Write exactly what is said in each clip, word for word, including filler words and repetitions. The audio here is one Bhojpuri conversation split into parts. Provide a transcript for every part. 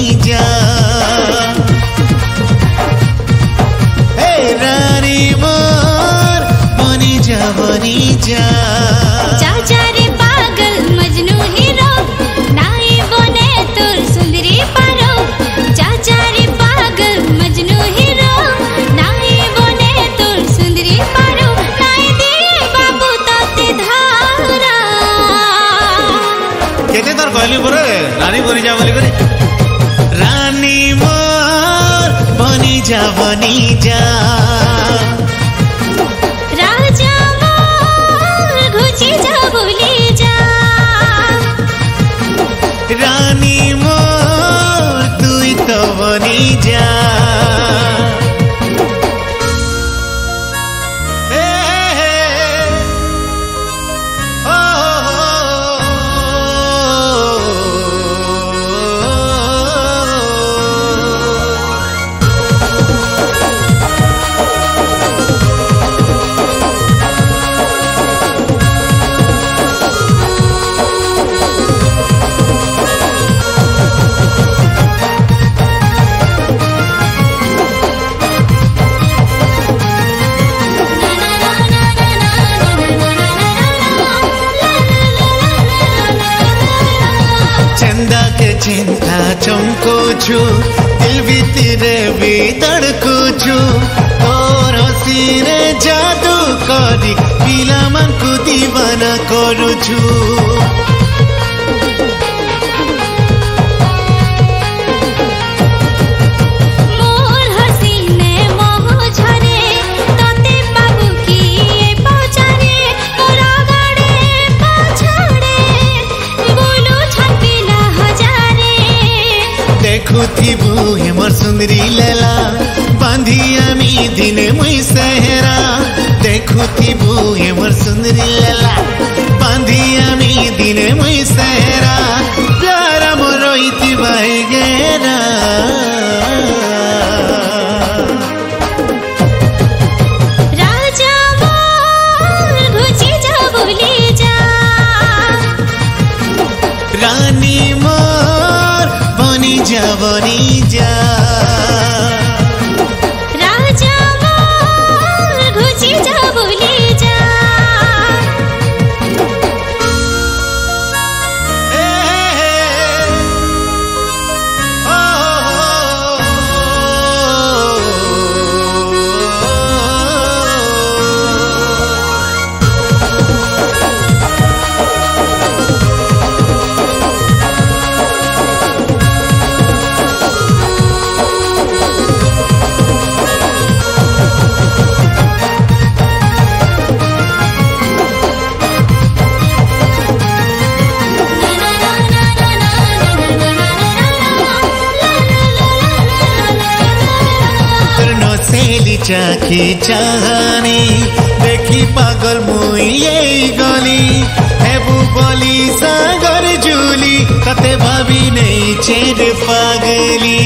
जा हे रानी मोर बनी जा बनी जा चाचा रे पागल मजनू हीरो नाई बने तोर सुंदरी पारो चाचा रे पागल मजनू हीरो नाई बने तोर सुंदरी पारो नाई दिए बाबू ताते धारा केते तोर कहली बरे रानी बनी जा बोली करे रानी मोर बनी जा बनी जा राजा मोर घुची जा भूली जा रानी मोर तुई तो बनी जा हे, हे, ओ, चंदा के चिंता चमको छु दिल भीतरे भी धड़को छु और हसीरे जादू करी पिला मन को दीवाना करू छु मोर हसीने मोह झरे तोते बाबू की ए पहुंचारे मोरा गाड़े पछाड़े बोलो छपिला हजारे देखु थिबु हेमर सुंदरी लेला बांधी आमी दिने मुई सेहरा देखु थिबु हेमर सुंदरी लेला बांधी आमी दिने मुई सेहरा प्यारा मोर इति बाई गेरा राजा मोर घुची जा भूली जा रानी मोर बनी जा बनी जा राजा मोर घुची जा भूली जा हे, हे, ओ, चाखी चाहनी देखी पागल मुई यही गली हेबू बोली सागर जूली कते भाभी नहीं चेर पागली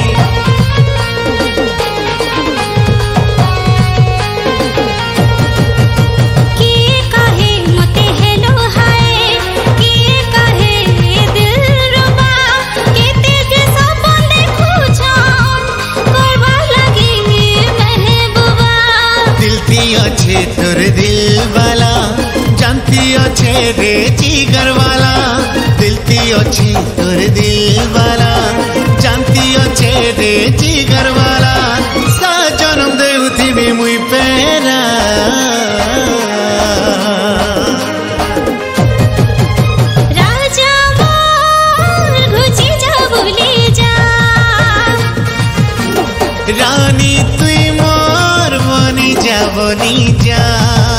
किए काहे मते हेलो हाय किए काहे दिल रुबा केते जे सपन देखू छन करबा लगी महबूबा दिल ती अच्छे तोर दिल वाला जानती अच्छे रे जिगर वाला दिल ती अच्छे तोर दिल वाला जानती अच्छे रे जिगर वाला सा जन्म देउथी भी मुई पेरा राजा मोर घुची जा भूली जा रानी तुई मोर बनी जा बनी जा